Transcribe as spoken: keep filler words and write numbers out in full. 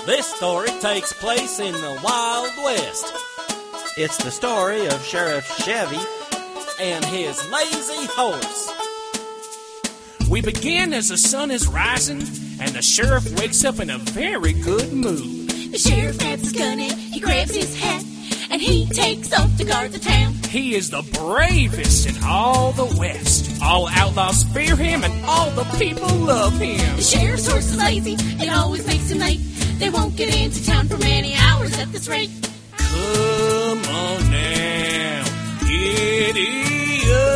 This story takes place in the Wild West. It's the story of Sheriff Chevy and his lazy horse. We begin as the sun is rising, and the sheriff wakes up in a very good mood. The sheriff grabs his gun and he grabs his hat, and he takes off to guard the town. He is the bravest in all the West. All outlaws fear him, and all the people love him. The sheriff's horse is lazy, it always makes him late. They won't get into town for many hours at this rate. Come on now, giddy up.